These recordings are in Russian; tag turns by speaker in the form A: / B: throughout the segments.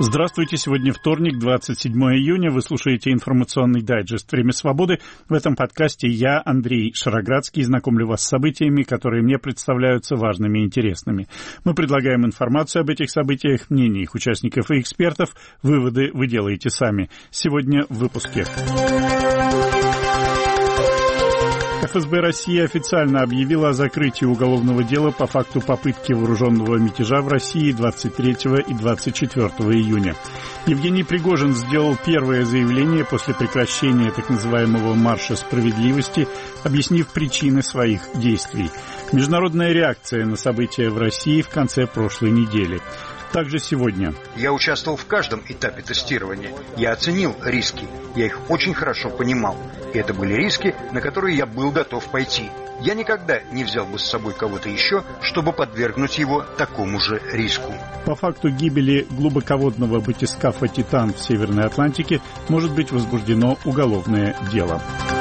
A: Здравствуйте, сегодня вторник, 27 июня. Вы слушаете информационный дайджест «Время свободы». В этом подкасте я, Андрей Шароградский, знакомлю вас с событиями, которые мне представляются важными и интересными. Мы предлагаем информацию об этих событиях, мнения их участников и экспертов. Выводы вы делаете сами. Сегодня в выпуске. ФСБ России официально объявила о закрытии уголовного дела по факту попытки вооруженного мятежа в России 23 и 24 июня. Евгений Пригожин сделал первое заявление после прекращения так называемого «марша справедливости», объяснив причины своих действий. Международная реакция на события в России в конце прошлой недели. Также сегодня.
B: Я участвовал в каждом этапе тестирования. Я оценил риски. Я их очень хорошо понимал. И это были риски, на которые я был готов пойти. Я никогда не взял бы с собой кого-то еще, чтобы подвергнуть его такому же риску.
A: По факту гибели глубоководного батискафа «Титан» в Северной Атлантике может быть возбуждено уголовное дело.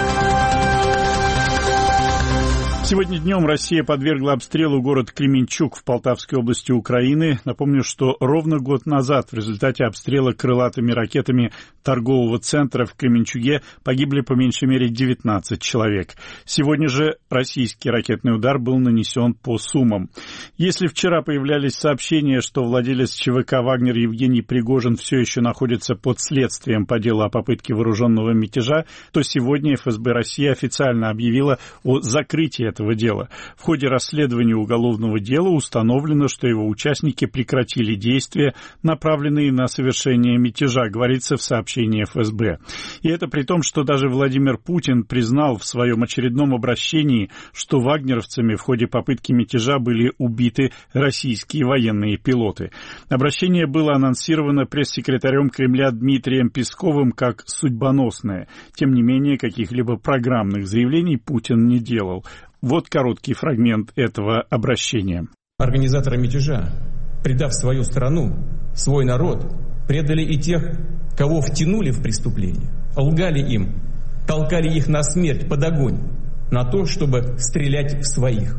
A: Сегодня днем Россия подвергла обстрелу город Кременчуг в Полтавской области Украины. Напомню, что ровно год назад в результате обстрела крылатыми ракетами торгового центра в Кременчуге погибли по меньшей мере 19 человек. Сегодня же российский ракетный удар был нанесен по Сумам. Если вчера появлялись сообщения, что владелец ЧВК «Вагнер» Евгений Пригожин все еще находится под следствием по делу о попытке вооруженного мятежа, то сегодня ФСБ России официально объявила о закрытии этого дела. В ходе расследования уголовного дела установлено, что его участники прекратили действия, направленные на совершение мятежа, говорится в сообщении ФСБ. И это при том, что даже Владимир Путин признал в своем очередном обращении, что вагнеровцами в ходе попытки мятежа были убиты российские военные пилоты. Обращение было анонсировано пресс-секретарем Кремля Дмитрием Песковым как судьбоносное. Тем не менее, каких-либо программных заявлений Путин не делал. Вот короткий фрагмент этого обращения.
C: Организаторы мятежа, предав свою страну, свой народ, предали и тех, кого втянули в преступление, лгали им, толкали их на смерть под огонь, на то, чтобы стрелять в своих.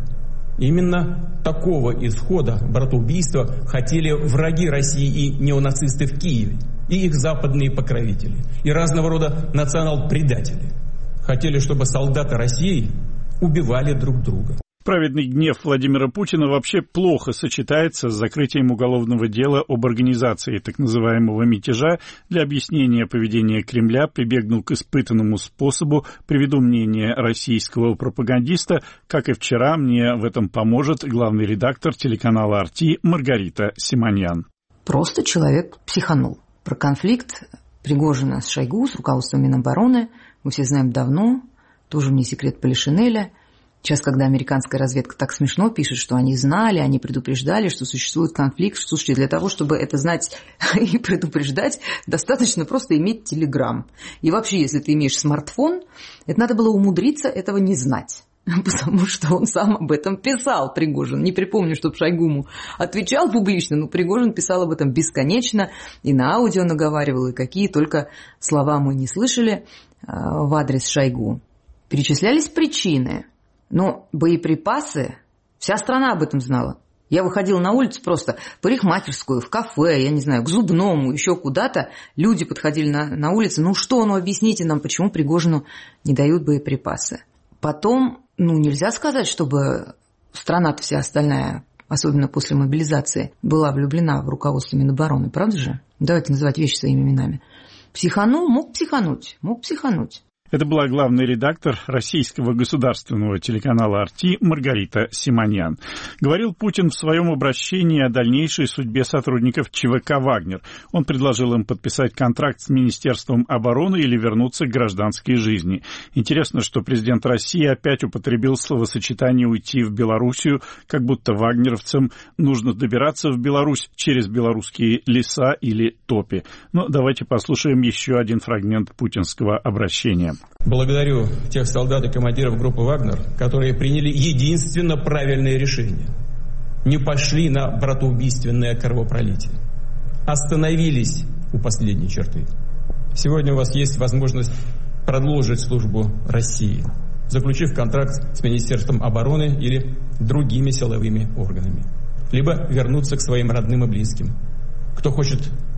C: Именно такого исхода братоубийства хотели враги России и неонацисты в Киеве, и их западные покровители, и разного рода национал-предатели. Хотели, чтобы солдаты России убивали друг друга.
A: Праведный гнев Владимира Путина вообще плохо сочетается с закрытием уголовного дела об организации так называемого мятежа. Для объяснения поведения Кремля прибегнул к испытанному способу. Приведу мнение российского пропагандиста. Как и вчера, мне в этом поможет главный редактор телеканала «Арти» Маргарита Симоньян.
D: Просто человек психанул. Про конфликт Пригожина с Шойгу, с руководством Минобороны, мы все знаем давно. Тоже не секрет Полишинеля. Сейчас, когда американская разведка так смешно пишет, что они знали, они предупреждали, что существует конфликт. Слушайте, для того, чтобы это знать и предупреждать, достаточно просто иметь телеграм. И вообще, если ты имеешь смартфон, это надо было умудриться этого не знать. Потому что он сам об этом писал, Пригожин. Не припомню, чтобы Шойгу ему отвечал публично, но Пригожин писал об этом бесконечно, и на аудио наговаривал, и какие только слова мы не слышали в адрес Шойгу. Перечислялись причины, но боеприпасы, вся страна об этом знала. Я выходила на улицу просто в парикмахерскую, в кафе, я не знаю, к зубному, еще куда-то. Люди подходили на улице, объясните нам, почему Пригожину не дают боеприпасы. Потом, нельзя сказать, чтобы страна-то вся остальная, особенно после мобилизации, была влюблена в руководство Минобороны, правда же? Давайте называть вещи своими именами. Психанул, мог психануть.
A: Это была главный редактор российского государственного телеканала «Арти» Маргарита Симоньян. Говорил Путин в своем обращении о дальнейшей судьбе сотрудников ЧВК «Вагнер». Он предложил им подписать контракт с Министерством обороны или вернуться к гражданской жизни. Интересно, что президент России опять употребил словосочетание «уйти в Белоруссию», как будто вагнеровцам нужно добираться в Беларусь через белорусские леса или топи. Но давайте послушаем еще один фрагмент путинского обращения.
C: Благодарю тех солдат и командиров группы «Вагнер», которые приняли единственно правильное решение. Не пошли на братоубийственное кровопролитие. Остановились у последней черты. Сегодня у вас есть возможность продолжить службу России, заключив контракт с Министерством обороны или другими силовыми органами. Либо вернуться к своим родным и близким. Кто хочет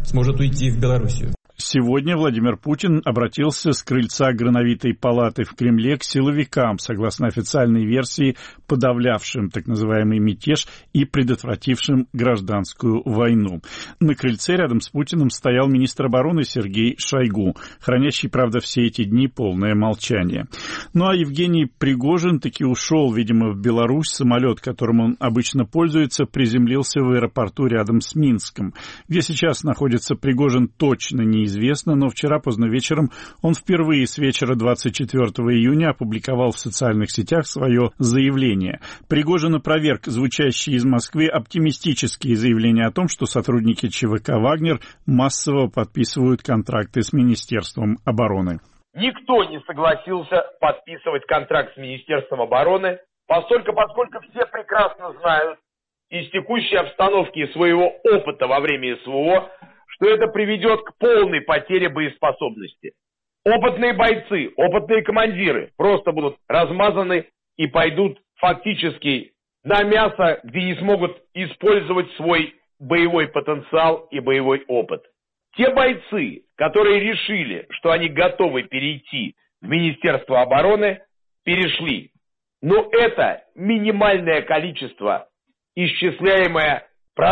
C: сможет уйти в Белоруссию.
A: Сегодня Владимир Путин обратился с крыльца Грановитой палаты в Кремле к силовикам, согласно официальной версии, подавлявшим так называемый мятеж и предотвратившим гражданскую войну. На крыльце рядом с Путиным стоял министр обороны Сергей Шойгу, хранящий, правда, все эти дни полное молчание. Ну а Евгений Пригожин таки ушел, видимо, в Беларусь. Самолет, которым он обычно пользуется, приземлился в аэропорту рядом с Минском. Где сейчас находится Пригожин, точно неизвестно, но вчера поздно вечером он впервые с вечера 24 июня опубликовал в социальных сетях свое заявление. Пригожин опроверг звучащие из Москвы оптимистические заявления о том, что сотрудники ЧВК «Вагнер» массово подписывают контракты с Министерством обороны.
E: Никто не согласился подписывать контракт с Министерством обороны, поскольку все прекрасно знают из текущей обстановки и своего опыта во время СВО, что это приведет к полной потере боеспособности. Опытные бойцы, опытные командиры просто будут размазаны и пойдут фактически на мясо, где не смогут использовать свой боевой потенциал и боевой опыт. Те бойцы, которые решили, что они готовы перейти в Министерство обороны, перешли. Но это минимальное количество, исчисляемое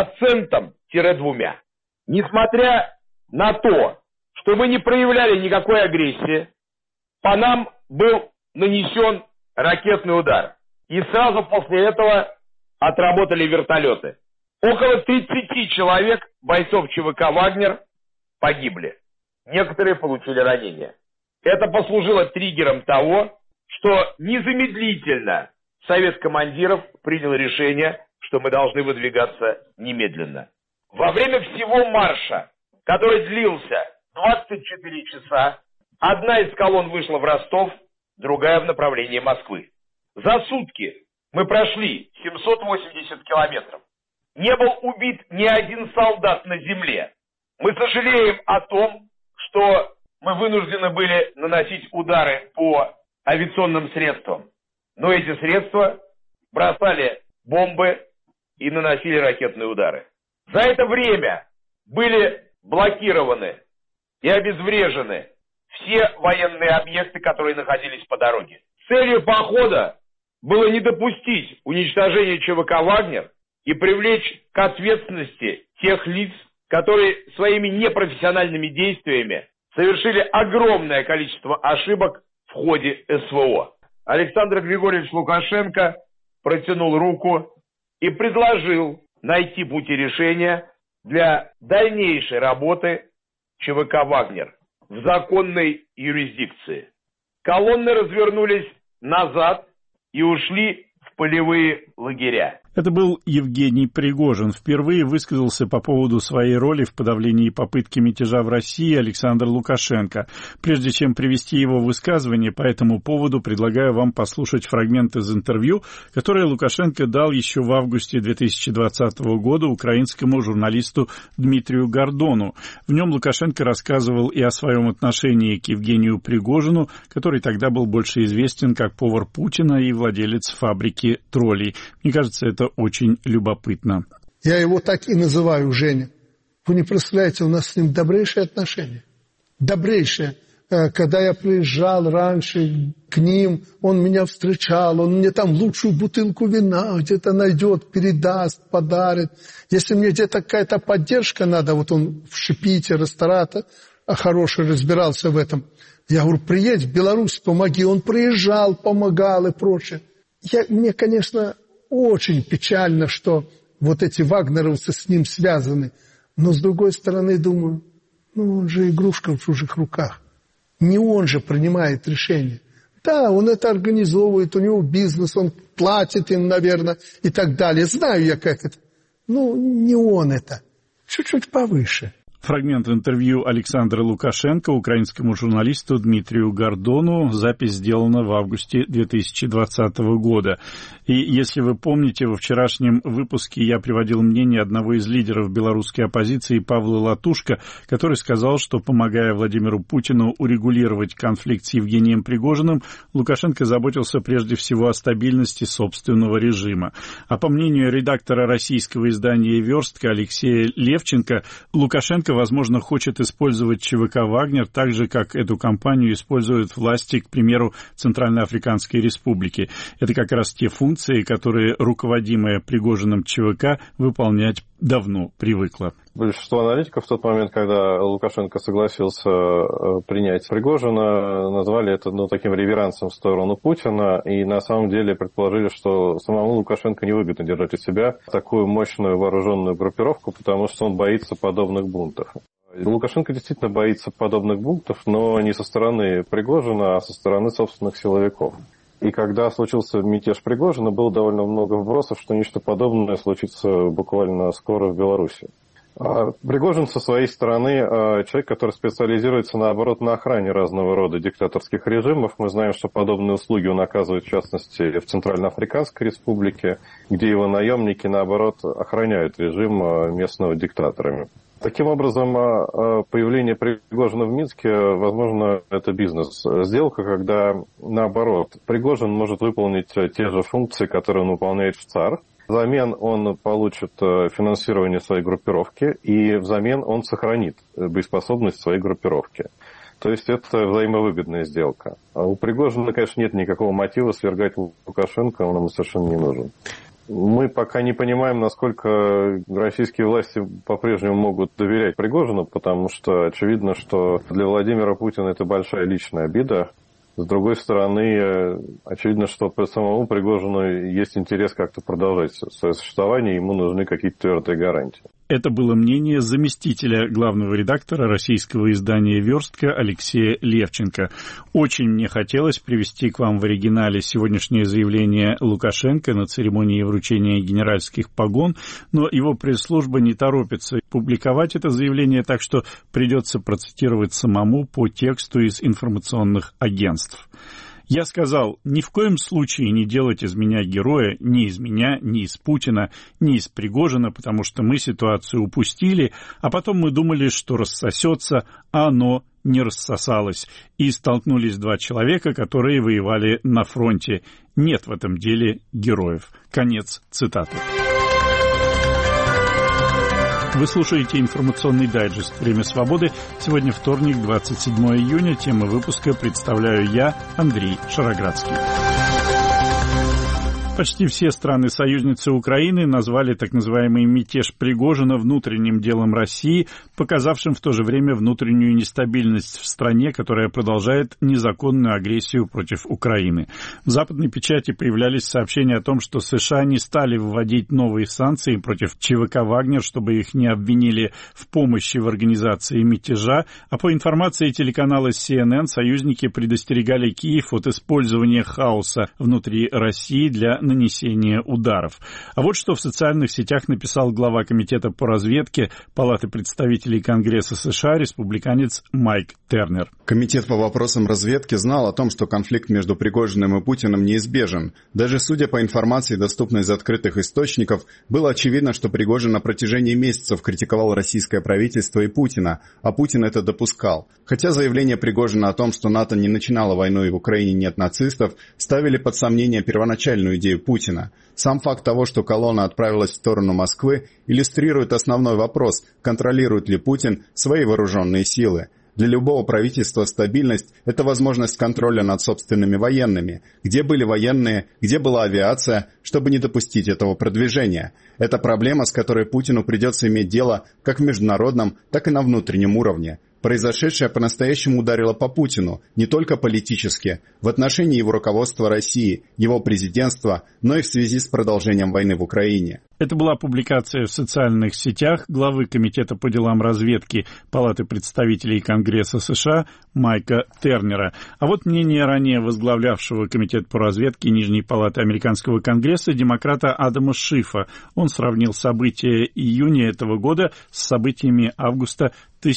E: 1%-2%. Несмотря на то, что мы не проявляли никакой агрессии, по нам был нанесен ракетный удар. И сразу после этого отработали вертолеты. Около 30 человек, бойцов ЧВК «Вагнер», погибли. Некоторые получили ранения. Это послужило триггером того, что незамедлительно Совет командиров принял решение, что мы должны выдвигаться немедленно. Во время всего марша, который длился 24 часа, одна из колонн вышла в Ростов, другая в направлении Москвы. За сутки мы прошли 780 километров. Не был убит ни один солдат на земле. Мы сожалеем о том, что мы вынуждены были наносить удары по авиационным средствам. Но эти средства бросали бомбы и наносили ракетные удары. За это время были блокированы и обезврежены все военные объекты, которые находились по дороге. Целью похода было не допустить уничтожения ЧВК «Вагнер» и привлечь к ответственности тех лиц, которые своими непрофессиональными действиями совершили огромное количество ошибок в ходе СВО. Александр Григорьевич Лукашенко протянул руку и предложил найти пути решения для дальнейшей работы ЧВК «Вагнер» в законной юрисдикции. Колонны развернулись назад и ушли в полевые лагеря.
A: Это был Евгений Пригожин. Впервые высказался по поводу своей роли в подавлении попытки мятежа в России Александр Лукашенко. Прежде чем привести его высказывание по этому поводу, предлагаю вам послушать фрагмент из интервью, которое Лукашенко дал еще в августе 2020 года украинскому журналисту Дмитрию Гордону. В нем Лукашенко рассказывал и о своем отношении к Евгению Пригожину, который тогда был больше известен как повар Путина и владелец фабрики троллей. Мне кажется, это очень любопытно.
F: Я его так и называю, Женя. Вы не представляете, у нас с ним добрейшие отношения. Добрейшие. Когда я приезжал раньше к ним, он меня встречал, он мне там лучшую бутылку вина где-то найдет, передаст, подарит. Если мне где-то какая-то поддержка надо, вот он в Шипите, ресторатор, хороший, разбирался в этом. Я говорю, приедь в Беларусь, помоги. Он приезжал, помогал и прочее. Мне, конечно, очень печально, что вот эти вагнеровцы с ним связаны. Но, с другой стороны, думаю, он же игрушка в чужих руках. Не он же принимает решения. Да, он это организовывает, у него бизнес, он платит им, наверное, и так далее. Знаю я, как это. Не он это. Чуть-чуть повыше.
A: Фрагмент интервью Александра Лукашенко украинскому журналисту Дмитрию Гордону. Запись сделана в августе 2020 года. И если вы помните, во вчерашнем выпуске я приводил мнение одного из лидеров белорусской оппозиции Павла Латушко, который сказал, что, помогая Владимиру Путину урегулировать конфликт с Евгением Пригожиным, Лукашенко заботился прежде всего о стабильности собственного режима. А по мнению редактора российского издания «Верстка» Алексея Левченко, Лукашенко возможно, хочет использовать ЧВК «Вагнер» так же, как эту компанию используют власти, к примеру, Центральноафриканской Республики. Это как раз те функции, которые руководимая Пригожиным ЧВК выполнять давно привыкла.
G: Большинство аналитиков в тот момент, когда Лукашенко согласился принять Пригожина, назвали это таким реверансом в сторону Путина, и на самом деле предположили, что самому Лукашенко невыгодно держать у себя такую мощную вооруженную группировку, потому что он боится подобных бунтов. Лукашенко действительно боится подобных бунтов, но не со стороны Пригожина, а со стороны собственных силовиков. И когда случился мятеж Пригожина, было довольно много вбросов, что нечто подобное случится буквально скоро в Беларуси. Пригожин со своей стороны человек, который специализируется, наоборот, на охране разного рода диктаторских режимов. Мы знаем, что подобные услуги он оказывает, в частности, в Центральноафриканской Республике, где его наемники, наоборот, охраняют режим местного диктаторами. Таким образом, появление Пригожина в Минске, возможно, это бизнес-сделка, когда, наоборот, Пригожин может выполнить те же функции, которые он выполняет в ЦАР. Взамен он получит финансирование своей группировки, и взамен он сохранит боеспособность своей группировки. То есть это взаимовыгодная сделка. А у Пригожина, конечно, нет никакого мотива свергать Лукашенко, он ему совершенно не нужен. Мы пока не понимаем, насколько российские власти по-прежнему могут доверять Пригожину, потому что очевидно, что для Владимира Путина это большая личная обида. С другой стороны, очевидно, что по самому Пригожину есть интерес как-то продолжать свое существование, ему нужны какие-то твердые гарантии.
A: Это было мнение заместителя главного редактора российского издания «Верстка» Алексея Левченко. Очень мне хотелось привести к вам в оригинале сегодняшнее заявление Лукашенко на церемонии вручения генеральских погон, но его пресс-служба не торопится публиковать это заявление, так что придется процитировать самому по тексту из информационных агентств. Я сказал, ни в коем случае не делать из меня героя, ни из меня, ни из Путина, ни из Пригожина, потому что мы ситуацию упустили, а потом мы думали, что рассосется, а оно не рассосалось. И столкнулись два человека, которые воевали на фронте. Нет в этом деле героев. Конец цитаты. Вы слушаете информационный дайджест «Время свободы». Сегодня вторник, 27 июня. Тему выпуска представляю я, Андрей Шароградский. Почти все страны-союзницы Украины назвали так называемый мятеж Пригожина внутренним делом России, показавшим в то же время внутреннюю нестабильность в стране, которая продолжает незаконную агрессию против Украины. В западной печати появлялись сообщения о том, что США не стали вводить новые санкции против ЧВК «Вагнер», чтобы их не обвинили в помощи в организации мятежа, а по информации телеканала CNN, союзники предостерегали Киев от использования хаоса внутри России для нанесения ударов. А вот что в социальных сетях написал глава Комитета по разведке Палаты представителей Конгресса США, республиканец Майк Тернер.
H: Комитет по вопросам разведки знал о том, что конфликт между Пригожиным и Путиным неизбежен. Даже судя по информации, доступной из открытых источников, было очевидно, что Пригожин на протяжении месяцев критиковал российское правительство и Путина, а Путин это допускал. Хотя заявление Пригожина о том, что НАТО не начинало войну и в Украине нет нацистов, ставили под сомнение первоначальную идею Путина. Сам факт того, что колонна отправилась в сторону Москвы, иллюстрирует основной вопрос, контролирует ли Путин свои вооруженные силы. Для любого правительства стабильность – это возможность контроля над собственными военными. Где были военные, где была авиация, чтобы не допустить этого продвижения. Это проблема, с которой Путину придется иметь дело как в международном, так и на внутреннем уровне. Произошедшее по-настоящему ударило по Путину, не только политически, в отношении его руководства России, его президентства, но и в связи с продолжением войны в Украине.
A: Это была публикация в социальных сетях главы Комитета по делам разведки Палаты представителей Конгресса США Майка Тернера. А вот мнение ранее возглавлявшего Комитет по разведке Нижней Палаты Американского Конгресса демократа Адама Шифа. Он сравнил события июня этого года с событиями августа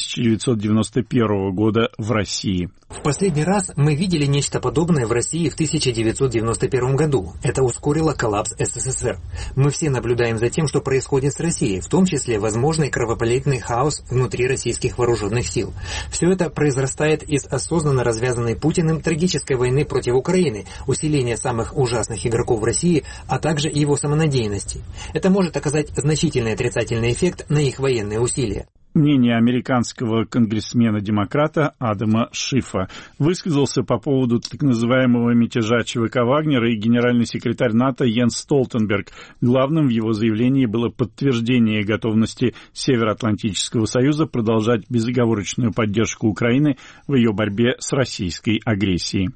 A: 1991 года в России.
I: В последний раз мы видели нечто подобное в России в 1991 году. Это ускорило коллапс СССР. Мы все наблюдаем за тем, что происходит с Россией, в том числе возможный кровопролитный хаос внутри российских вооруженных сил. Все это произрастает из осознанно развязанной Путиным трагической войны против Украины, усиления самых ужасных игроков в России, а также его самонадеянности. Это может оказать значительный отрицательный эффект на их военные усилия.
A: мнение американского конгрессмена-демократа Адама Шифа. Высказался по поводу так называемого мятежа ЧВК Вагнера и генеральный секретарь НАТО Йенс Столтенберг. Главным в его заявлении было подтверждение готовности Североатлантического союза продолжать безоговорочную поддержку Украины в ее борьбе с российской агрессией.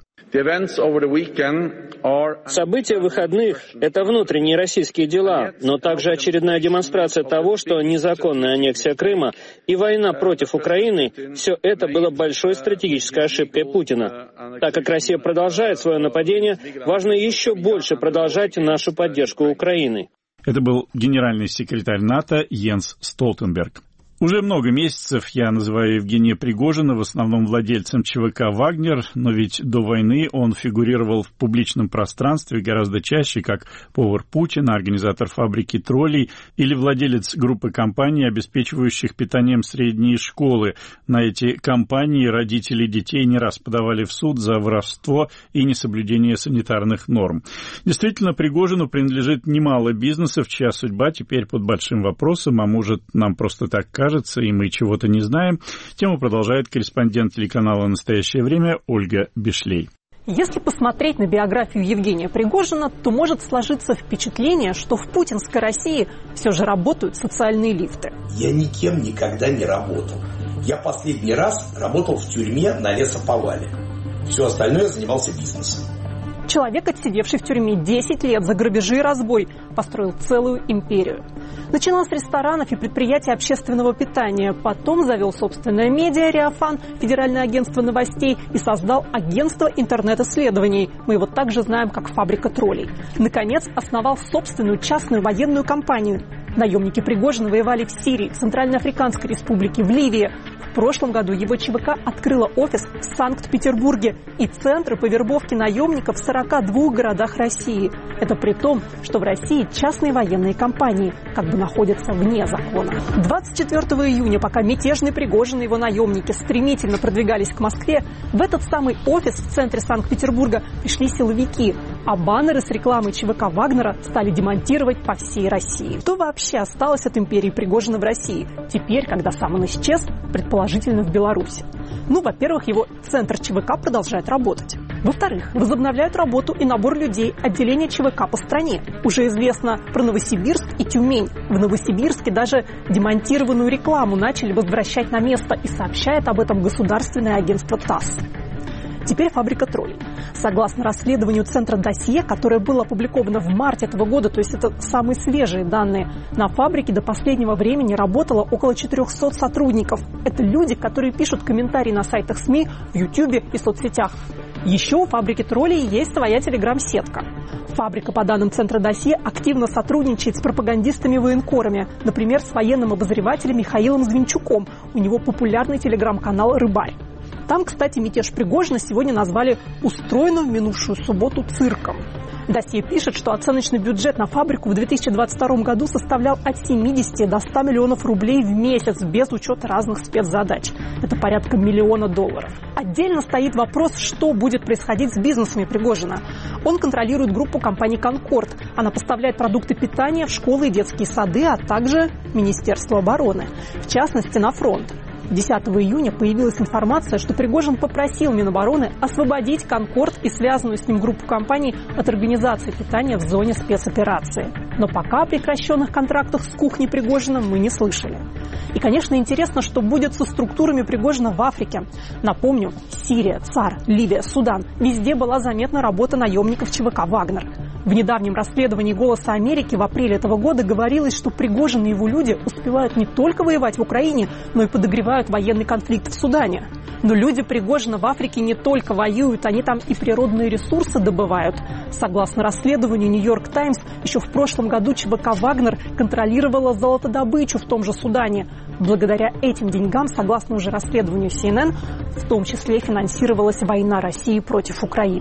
J: События выходных – это внутренние российские дела, но также очередная демонстрация того, что незаконная аннексия Крыма и война против Украины – все это было большой стратегической ошибкой Путина. Так как Россия продолжает свое нападение, важно еще больше продолжать нашу поддержку Украины.
A: Это был генеральный секретарь НАТО Йенс Столтенберг. Уже много месяцев я называю Евгения Пригожина в основном владельцем ЧВК «Вагнер», но ведь до войны он фигурировал в публичном пространстве гораздо чаще как повар Путина, организатор фабрики троллей или владелец группы компаний, обеспечивающих питанием средние школы. На эти компании родители детей не раз подавали в суд за воровство и несоблюдение санитарных норм. Действительно, Пригожину принадлежит немало бизнесов, чья судьба теперь под большим вопросом, а может, нам просто так кажется, и мы чего-то не знаем. Тему продолжает корреспондент телеканала «Настоящее время» Ольга Бишлей.
K: Если посмотреть на биографию Евгения Пригожина, то может сложиться впечатление, что в путинской России все же работают социальные лифты.
L: Я никем никогда не работал. Я последний раз работал в тюрьме на лесоповале. Все остальное занимался бизнесом.
K: Человек, отсидевший в тюрьме 10 лет за грабежи и разбой, построил целую империю. Начинал с ресторанов и предприятий общественного питания, потом завел собственное медиа «Реофан», Федеральное агентство новостей, и создал агентство интернет-исследований. Мы его также знаем как «Фабрика троллей». Наконец, основал собственную частную военную компанию. Наемники Пригожина воевали в Сирии, в Центральноафриканской республике, в Ливии. В прошлом году его ЧВК открыла офис в Санкт-Петербурге и центры по вербовке наемников в 42 городах России. Это при том, что в России частные военные компании как бы находятся вне закона. 24 июня, пока мятежный Пригожин и его наемники стремительно продвигались к Москве, в этот самый офис в центре Санкт-Петербурга пришли силовики, а баннеры с рекламой ЧВК Вагнера стали демонтировать по всей России. Что вообще осталось от империи Пригожина в России теперь, когда сам он исчез, предположительно в Беларуси? Ну, во-первых, его центр ЧВК продолжает работать. Во-вторых, возобновляют работу и набор людей отделения ЧВК по стране. Уже известно про Новосибирск и Тюмень. В Новосибирске даже демонтированную рекламу начали возвращать на место, и сообщает об этом государственное агентство ТАСС. Теперь фабрика троллей. Согласно расследованию Центра Досье, которое было опубликовано в марте этого года, то есть это самые свежие данные, на фабрике до последнего времени работало около 400 сотрудников. Это люди, которые пишут комментарии на сайтах СМИ, в Ютьюбе и соцсетях. Еще у фабрики троллей есть своя телеграм-сетка. Фабрика, по данным Центра Досье, активно сотрудничает с пропагандистами-военкорами, например, с военным обозревателем Михаилом Звинчуком. У него популярный телеграм-канал «Рыбарь». Там, кстати, мятеж Пригожина сегодня назвали устроенным в минувшую субботу цирком. Досье пишет, что оценочный бюджет на фабрику в 2022 году составлял от 70 до 100 миллионов рублей в месяц, без учета разных спецзадач. Это порядка $1 миллиона. Отдельно стоит вопрос, что будет происходить с бизнесами Пригожина. Он контролирует группу компаний «Конкорд». Она поставляет продукты питания в школы и детские сады, а также Министерство обороны, в частности, на фронт. 10 июня появилась информация, что Пригожин попросил Минобороны освободить «Конкорд» и связанную с ним группу компаний от организации питания в зоне спецоперации. Но пока о прекращенных контрактах с кухней Пригожина мы не слышали. И, конечно, интересно, что будет со структурами Пригожина в Африке. Напомню, Сирия, ЦАР, Ливия, Судан. Везде была заметна работа наемников ЧВК «Вагнер». В недавнем расследовании «Голоса Америки» в апреле этого года говорилось, что Пригожин и его люди успевают не только воевать в Украине, но и подогревают военный конфликт в Судане. Но люди Пригожина в Африке не только воюют, они там и природные ресурсы добывают. Согласно расследованию «Нью-Йорк Таймс», еще в прошлом году ЧВК «Вагнер» контролировала золотодобычу в том же Судане. Благодаря этим деньгам, согласно уже расследованию CNN, в том числе финансировалась война России против Украины.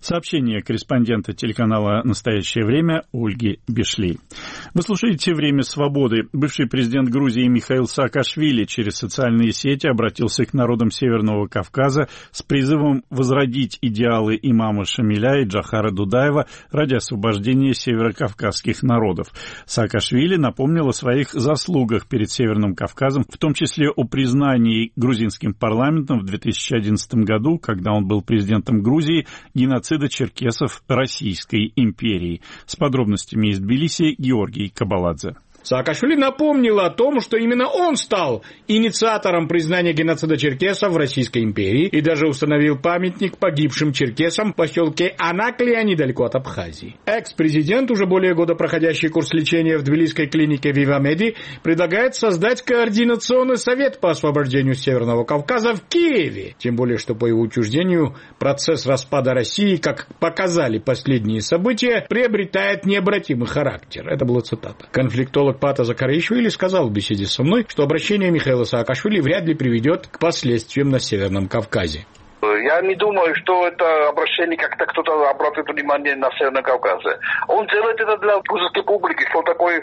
A: Сообщение корреспондента телеканала «Настоящее время» Ольги Бешли. Вы слушаете «Время свободы». Бывший президент Грузии Михаил Саакашвили через социальные сети обратился к народам Северного Кавказа с призывом возродить идеалы имама Шамиля и Джохара Дудаева ради освобождения северокавказских народов. Саакашвили напомнил о своих заслугах перед Северным Кавказом, в том числе о признании грузинским парламентом в 2011 году, когда он был президентом Грузии, геноцида черкесов Российской империи. С подробностями из Тбилиси Георгий Кабаладзе.
M: Саакашвили напомнил о том, что именно он стал инициатором признания геноцида черкесов в Российской империи и даже установил памятник погибшим черкесам в поселке Анаклия недалеко от Абхазии. Экс-президент, уже более года проходящий курс лечения в тбилисской клинике Вивамеди, предлагает создать координационный совет по освобождению Северного Кавказа в Киеве. Тем более, что по его утверждению процесс распада России, как показали последние события, приобретает необратимый характер. Это была цитата. Конфликтолог Пата Закаришвили сказал в беседе со мной, что обращение Михаила Саакашвили вряд ли приведет к последствиям на Северном Кавказе.
N: Я не думаю, что это обращение как-то кто-то обратит внимание на Северном Кавказе. Он делает это для грузинской публики, что такой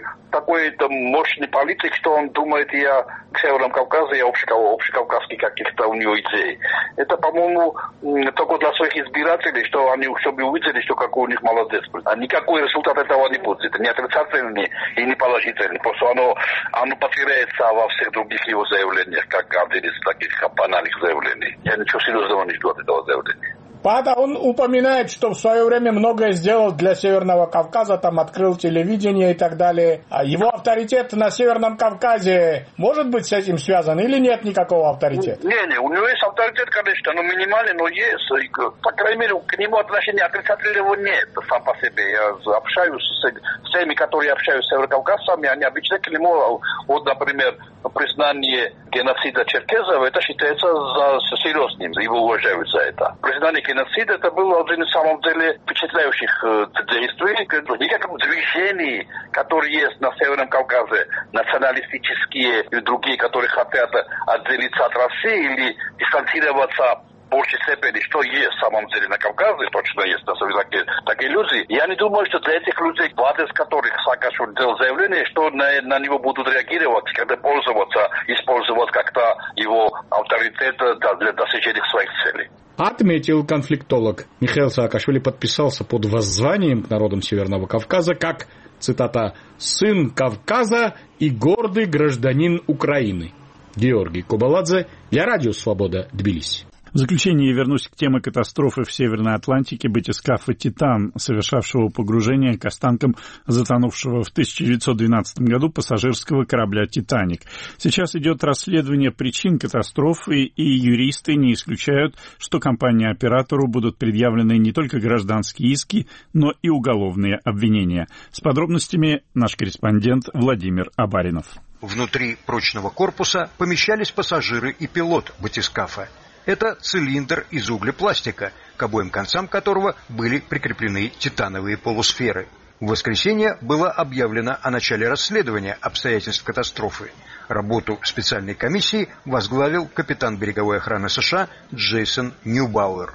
N: мощный политик, что он думает, я к Северному Кавказу, я общекавказский каких-то у него идей. Это, по-моему, только для своих избирателей, что они чтобы увидели, что какой у них молодец. А никакой результат этого не будет. Это не отрицательный и не положительный. Просто оно потеряется во всех других его заявлениях, как один из таких банальных заявлений. Я ничего серьезного не жду от этого заявления.
M: Пата, он упоминает, что в свое время многое сделал для Северного Кавказа, там открыл телевидение и так далее. А его авторитет на Северном Кавказе может быть с этим связан или нет никакого авторитета?
N: Не, у него есть авторитет, конечно, но минимальный, но есть. По крайней мере, к нему отношения отрицательного нет сам по себе. Я общаюсь с теми, которые общаются с северокавказцами, они обычно к нему, вот, например, признание геноцида черкесов, это считается серьезным, его уважают за это. Признание геноцид, это был один из самом деле впечатляющих действий. Никаких движений, которые есть на Северном Кавказе, националистические и другие, которые хотят отделиться от России или дистанцироваться в большей степени, что есть в самом деле на Кавказе, точно есть на Союзе такие люди. Я не думаю, что для этих людей, в адрес которых Саакашвили делал заявление, что на него будут реагировать, когда использовать как-то его авторитет для достижения своих целей.
M: Отметил конфликтолог. Михаил Саакашвили подписался под воззванием к народам Северного Кавказа как, цитата, «сын Кавказа и гордый гражданин Украины». Георгий Кабаладзе для Радио Свобода, Тбилиси.
A: В заключение вернусь к теме катастрофы в Северной Атлантике батискафа «Титан», совершавшего погружение к останкам затонувшего в 1912 году пассажирского корабля «Титаник». Сейчас идет расследование причин катастрофы, и юристы не исключают, что компании-оператору будут предъявлены не только гражданские иски, но и уголовные обвинения. С подробностями наш корреспондент Владимир Абаринов.
B: Внутри прочного корпуса помещались пассажиры и пилот батискафа. Это цилиндр из углепластика, к обоим концам которого были прикреплены титановые полусферы. В воскресенье было объявлено о начале расследования обстоятельств катастрофы. Работу специальной комиссии возглавил капитан береговой охраны США Джейсон Ньюбауэр.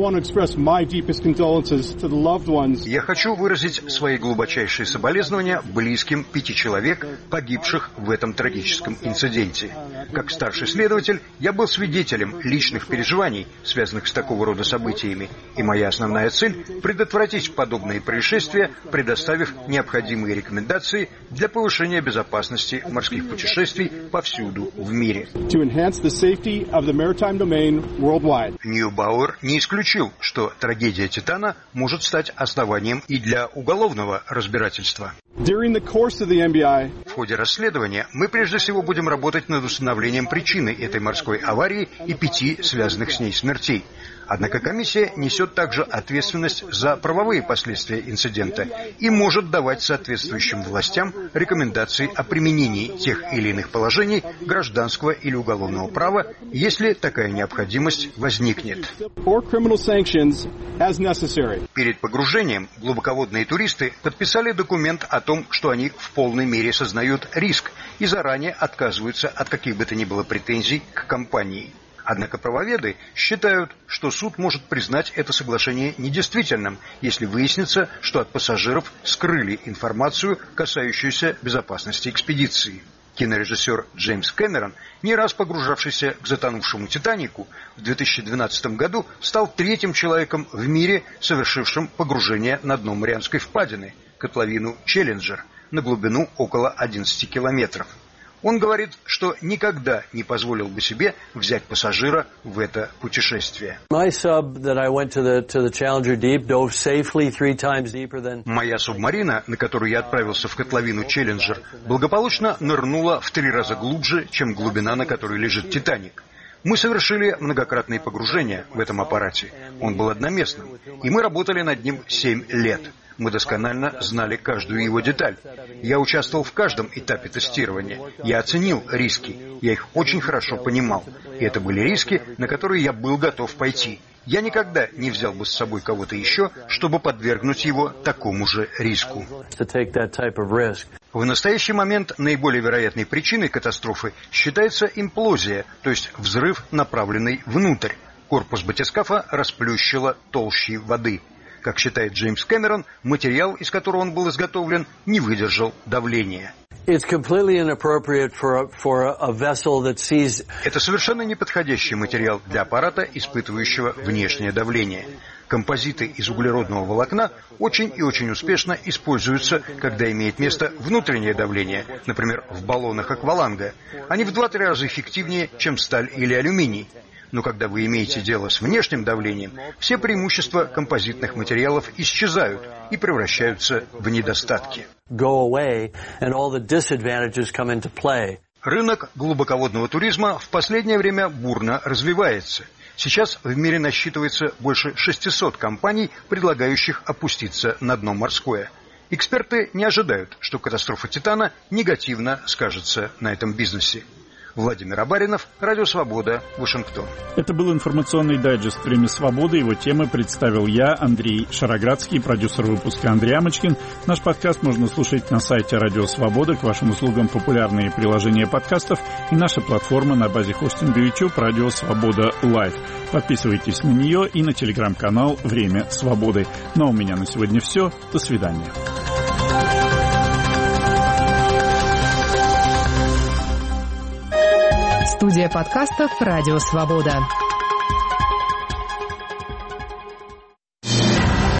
B: Я хочу выразить свои глубочайшие соболезнования близким 5 человек, погибших в этом трагическом инциденте. Как старший следователь, я был свидетелем личных переживаний, связанных с такого рода событиями, и моя основная цель – предотвратить подобные происшествия, предоставив необходимые рекомендации для повышения безопасности морских путешествий повсюду в мире. Ньюбауэр не исключил, что трагедия «Титана» может стать основанием и для уголовного разбирательства. В ходе расследования мы прежде всего будем работать над установлением причины этой морской аварии и 5 связанных с ней смертей. Однако комиссия несет также ответственность за правовые последствия инцидента и может давать соответствующим властям рекомендации о применении тех или иных положений гражданского или уголовного права, если такая необходимость возникнет. Перед погружением глубоководные туристы подписали документ о том, что они в полной мере сознают риск и заранее отказываются от каких бы то ни было претензий к компании. Однако правоведы считают, что суд может признать это соглашение недействительным, если выяснится, что от пассажиров скрыли информацию, касающуюся безопасности экспедиции. Кинорежиссер Джеймс Кэмерон, не раз погружавшийся к затонувшему «Титанику», в 2012 году стал третьим человеком в мире, совершившим погружение на дно Марианской впадины, котловину Челленджер, на глубину около 11 километров. Он говорит, что никогда не позволил бы себе взять пассажира в это путешествие. Моя субмарина, на которую я отправился в котловину Челленджер, благополучно нырнула в 3 раза глубже, чем глубина, на которой лежит «Титаник». Мы совершили многократные погружения в этом аппарате. Он был одноместным, и мы работали над ним 7 лет. Мы досконально знали каждую его деталь. Я участвовал в каждом этапе тестирования. Я оценил риски. Я их очень хорошо понимал. И это были риски, на которые я был готов пойти. Я никогда не взял бы с собой кого-то еще, чтобы подвергнуть его такому же риску. В настоящий момент наиболее вероятной причиной катастрофы считается имплозия, то есть взрыв, направленный внутрь. Корпус батискафа расплющило толщей воды. Как считает Джеймс Кэмерон, материал, из которого он был изготовлен, не выдержал давления. Это совершенно неподходящий материал для аппарата, испытывающего внешнее давление. Композиты из углеродного волокна очень и очень успешно используются, когда имеет место внутреннее давление, например, в баллонах акваланга. Они в 2-3 раза эффективнее, чем сталь или алюминий. Но когда вы имеете дело с внешним давлением, все преимущества композитных материалов исчезают и превращаются в недостатки. Рынок глубоководного туризма в последнее время бурно развивается. Сейчас в мире насчитывается больше 600 компаний, предлагающих опуститься на дно морское. Эксперты не ожидают, что катастрофа «Титана» негативно скажется на этом бизнесе. Владимир Абаринов, Радио Свобода, Вашингтон.
A: Это был информационный дайджест «Время свободы». Его темы представил я, Андрей Шароградский, продюсер выпуска Андрей Амочкин. Наш подкаст можно слушать на сайте Радио Свобода. К вашим услугам популярные приложения подкастов и наша платформа на базе хостинга YouTube Радио Свобода Лайв. Подписывайтесь на нее и на телеграм-канал «Время свободы». Ну а у меня на сегодня все. До свидания.
O: Студия подкастов «Радио Свобода».